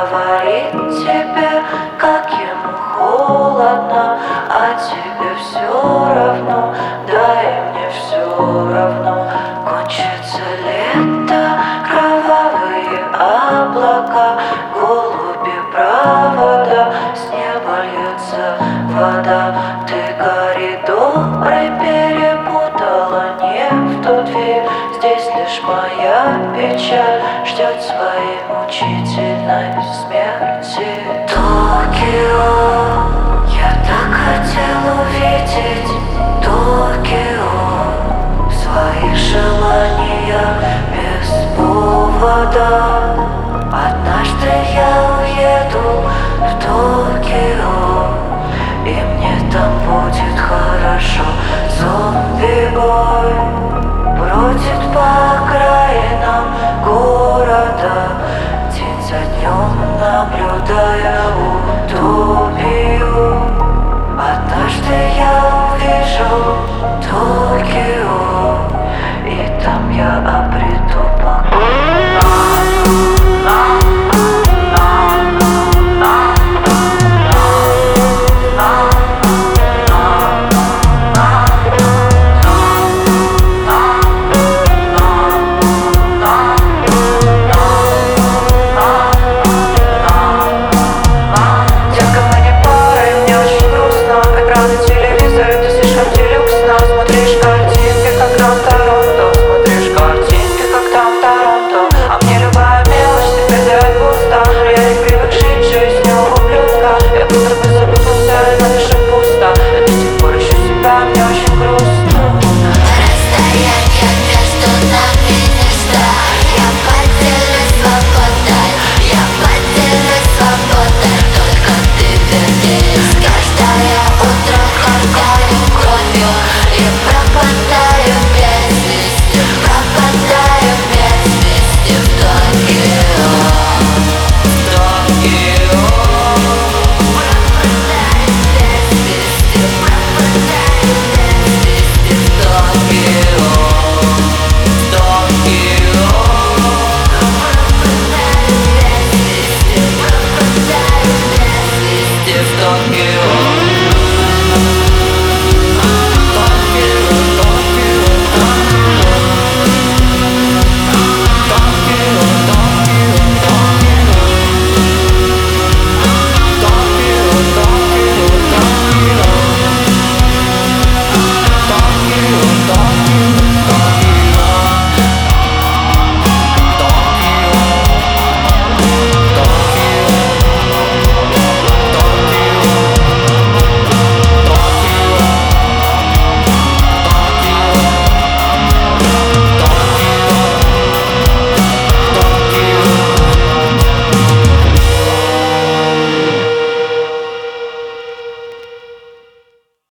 говорит тебе, как ему холодно, а тебе все равно, да и мне все равно. Кончится лето, кровавые облака, голуби провода, с неба льется вода. Ты, горе добрый, перепутала не в ту дверь. Здесь лишь моя печаль ждет своей мучительной смерти. Токио, я так хотел увидеть Токио, свои желания без повода. Однажды я уеду в Токио, и мне там будет хорошо. Зомби-бой бродит по окраинам города, день за днем наблюдая утопию. Однажды я увижу Токио, и там я обрету покой. Tokyo.